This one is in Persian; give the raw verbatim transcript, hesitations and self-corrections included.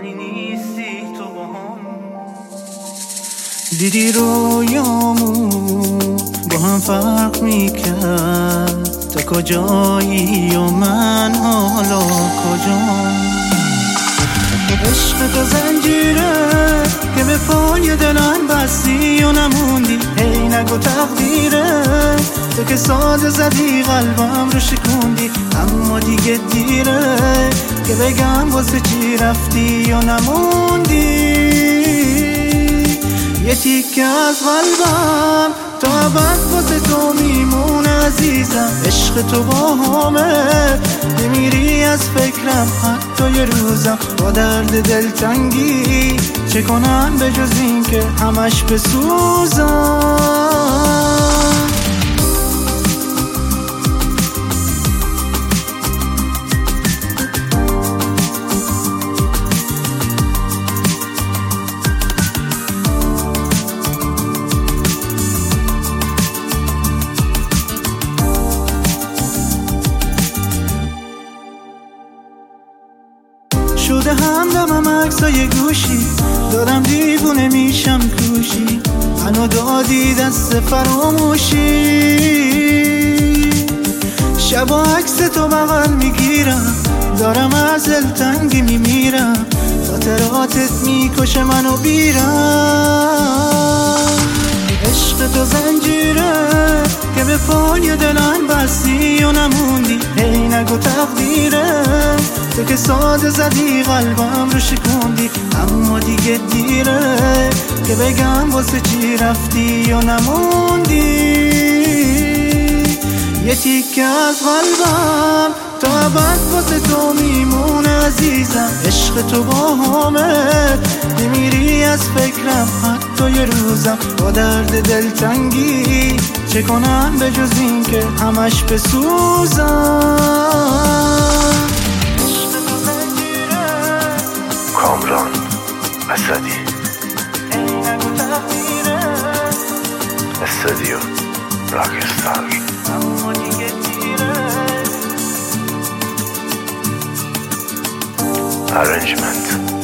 منی نیستی تو با هم. دیدی رویامو با هم فرق میکرد، تو کجایی و من حالا کجام. عشق تو زنجیره که به پای دلم بستی و نموندی، هی نگو تقدیره تو که ساده زدی قلبم رو شکوندی. اما دیگه دیره که بگم واسه چی رفتی و نموندی. یه تیکه از قلبم تا ابد واسه تو میمونه عزیزم. عشق تو با همه نمیری از فکرم حتی یه روزم. با درد دلتنگی چه کنم به جز این که همش بسوزم. شده همدمم عکسای گوشی، دارم دیوونه میشم کوشی. منو دادی دست فراموشی، شبا عکس تو بغل میگیرم، دارم از دلتنگی میمیرم. خاطراتت میکشه منو بیرم. عشق تو زنجیره که به پای دلم بستی و نموندی، هی نگو تقدیره تو که ساده زدی قلبم رو شکوندی. اما دیگه دیره که بگم واسه چی رفتی و نموندی. یه تیکه از قلبم تا ابد واسه تو میمونه عزیزم. عشق تو با همه نمیری از فکرم حتی یه روزم. با درد دلتنگی چه کنم به جز این که همش بسوزم. کامران اسدی، استودیو راکستار. Arrangement